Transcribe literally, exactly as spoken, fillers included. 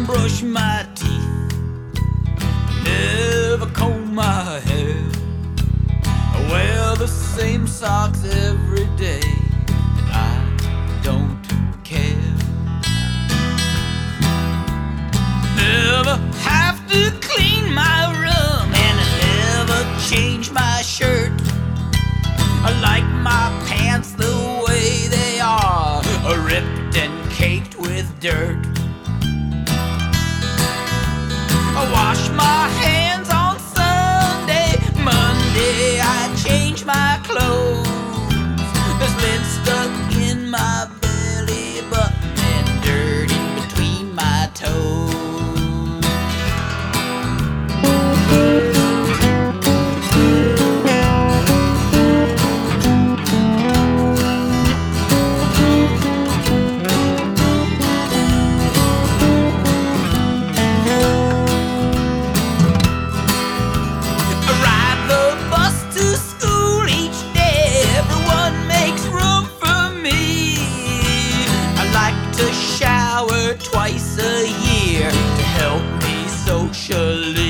brush my teeth, never comb my hair. I wear the same socks every day, and I don't care. Never have to clean my room, and I never change my shirt. I like my pants the way they are, ripped and caked with dirt. I wash my hands on Sunday, Monday I change my clothes. There's lint stuck in my belly button and dirt in between my toes. To shower twice a year to help me socially.